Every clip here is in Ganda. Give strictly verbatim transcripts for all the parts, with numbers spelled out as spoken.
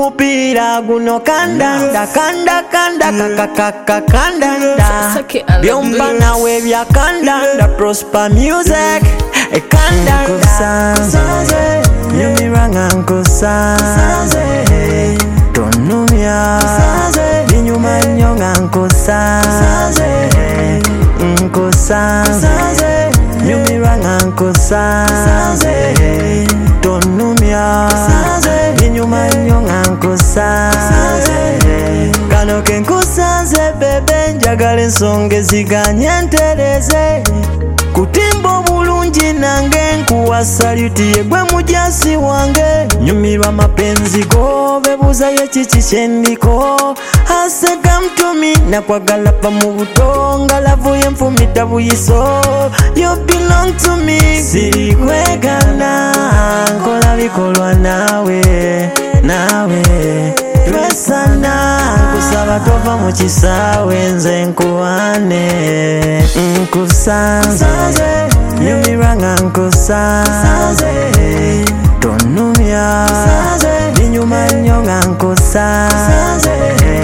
Mupira guno kandanda kanda kanda kakakaka kandanda byomba nawe bya kandanda Prosper Music e kandanda nyumiranga nkusanze tonumya binyuma nyonga nkusanze nkusanze nyumiranga nkusanze tonumya binyuma nyonga nkusanze kano ke nkusanze bebe njagala ensonga eziganye ntereze kutimba obulungi nange nkuwa saluti yegwe mujasi wange nyumirwa mapenzi go bebuzayo kiki kyendiko ase come to me nakwagala pa mu butonga lavuye nfumita buyiso you belong to me siri kwegana nkola bikolwa nawe nawe twesana nkusaba tova mu kisaawe nze nkuwane nkusanze nyumiranga nkusanze tonumya binyuma nyonga nkusanze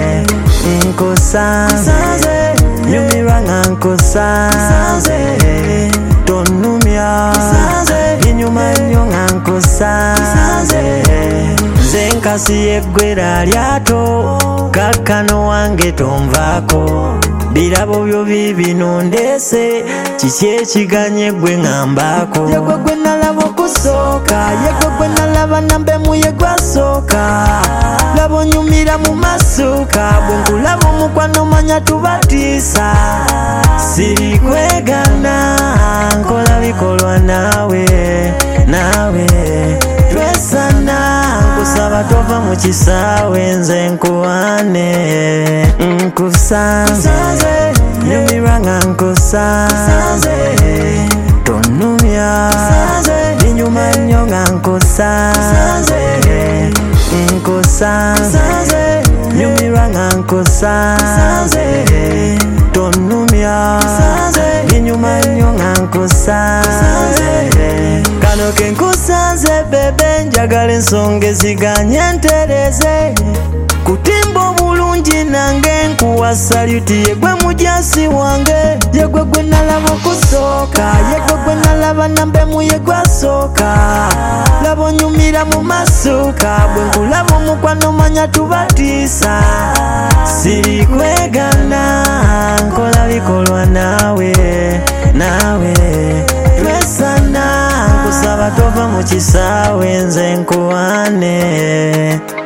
nkusanze nyumiranga nkusanze tonumya binyuma nyonga nkusanze nze nkasi yeggwera lyato kakano wange tonvaako birabo byo bibino ndese kiki ekiganye gwe ngambako yegwe gwe nalaba okusooka yegwe gwe nalaba nambe muye gwasooka laba onyumira mu masuuka bwe nkulaba omukwano manya tubatiisa siri kwegana nkola bikolwa nawe nawe twesana nkusaba tova mu kisaawe nze nkuwane nkusanze nyumiranga nkusanze tonumya binyuma nyonga nkusanze nkusanze nyumiranga nkusanze tonumya binyuma nyonga nkusanze kano ke nkusanze bebe njagala ensonga eziganye ntereze kutimba obulungi nange nkuwa saluti yegwe mujasi wange yegwe gwe nalaba okusooka yegwe gwe nalaba nambe muye gwasooka laba onyumira mu masuuka bwe nkulaba omukwano manya tubatiisa siri kwegana nkola bikolwa nawe nawe twesana nkusaba tova mu kisaawe nze nkuwane